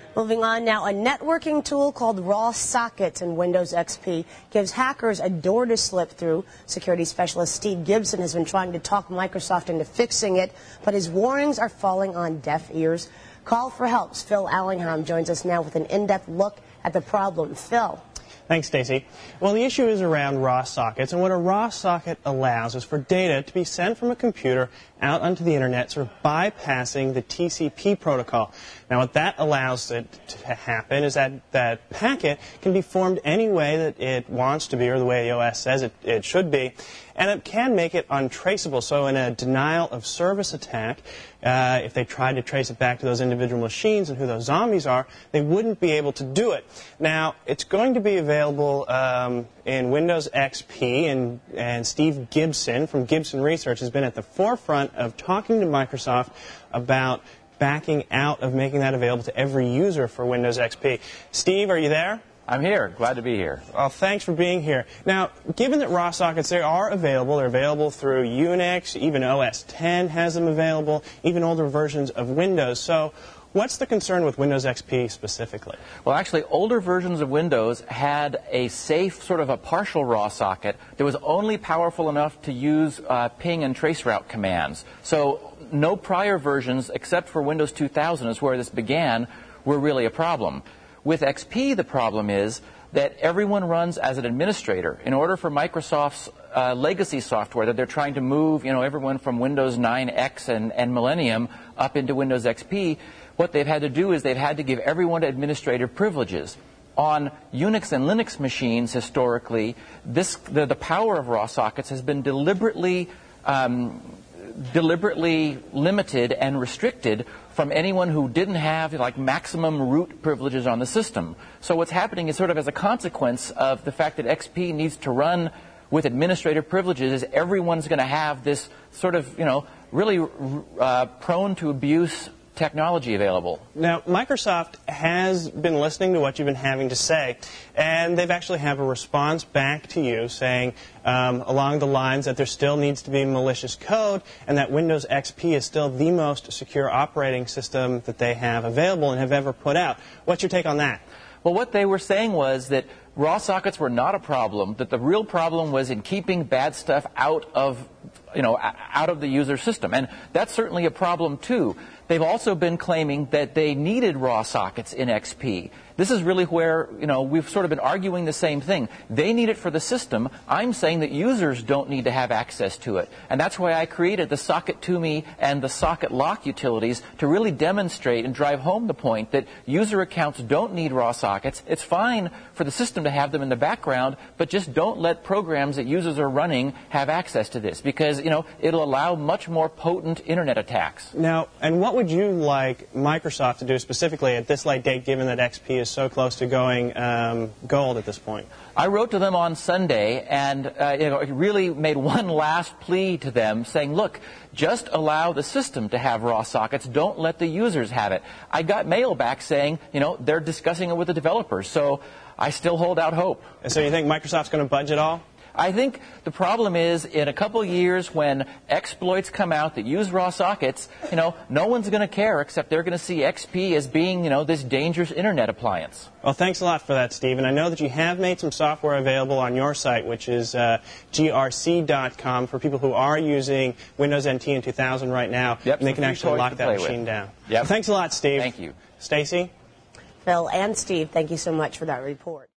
Moving on now, a networking tool called Raw Sockets in Windows XP gives hackers a door to slip through. Security specialist Steve Gibson has been trying to talk Microsoft into fixing it, but his warnings are falling on deaf ears. Call for Help's Phil Allingham joins us now with an in-depth look at the problem. Phil. Thanks, Stacy. Well, the issue is around raw sockets, and what a raw socket allows is for data to be sent from a computer out onto the internet, sort of bypassing the TCP protocol. Now, what that allows it to happen is that that packet can be formed any way that it wants to be, or the way the OS says it should be, and it can make it untraceable. So in a denial of service attack, if they tried to trace it back to those individual machines and who those zombies are, they wouldn't be able to do it. Now, it's going to be available in Windows XP, and Steve Gibson from Gibson Research has been at the forefront of talking to Microsoft about backing out of making that available to every user for Windows XP. Steve, are you there? I'm here. Glad to be here. Well, thanks for being here. Now, given that raw sockets, they are available. They're available through Unix. Even OS X has them available, even older versions of Windows. So what's the concern with Windows XP specifically? Well, actually, older versions of Windows had a safe, sort of a partial raw socket that was only powerful enough to use ping and traceroute commands. So no prior versions, except for Windows 2000, is where this began, were really a problem. With XP, the problem is that everyone runs as an administrator. In order for Microsoft's legacy software that they're trying to move, everyone from Windows 9X and Millennium up into Windows XP, what they've had to do is they've had to give everyone administrative privileges. On Unix and Linux machines, historically, the power of raw sockets has been deliberately limited and restricted from anyone who didn't have maximum root privileges on the system. So what's happening is sort of as a consequence of the fact that XP needs to run with administrative privileges is everyone's going to have this sort of, really prone to abuse technology available. Now, Microsoft has been listening to what you've been having to say, and they've actually have a response back to you saying along the lines that there still needs to be malicious code and that Windows XP is still the most secure operating system that they have available and have ever put out. What's your take on that? Well, what they were saying was that raw sockets were not a problem, that the real problem was in keeping bad stuff out of the user system. And that's certainly a problem, too. They've also been claiming that they needed raw sockets in XP. This is really where, we've sort of been arguing the same thing. They need it for the system. I'm saying that users don't need to have access to it. And that's why I created the Socket to Me and the Socket Lock utilities to really demonstrate and drive home the point that user accounts don't need raw sockets. It's fine for the system to have them in the background, but just don't let programs that users are running have access to this because, it'll allow much more potent internet attacks. Now, and what would you like Microsoft to do specifically at this late date, given that XP is so close to going gold at this point? I wrote to them on Sunday and really made one last plea to them saying, look, just allow the system to have raw sockets. Don't let the users have it. I got mail back saying, they're discussing it with the developers. So I still hold out hope. And so you think Microsoft's going to budge at all? I think the problem is in a couple of years when exploits come out that use raw sockets, no one's going to care except they're going to see XP as being, this dangerous internet appliance. Well, thanks a lot for that, Steve. And I know that you have made some software available on your site, which is grc.com, for people who are using Windows NT in 2000 right now. Yep, and they can actually lock that machine down. Yep. Well, thanks a lot, Steve. Thank you. Stacy? Phil and Steve, thank you so much for that report.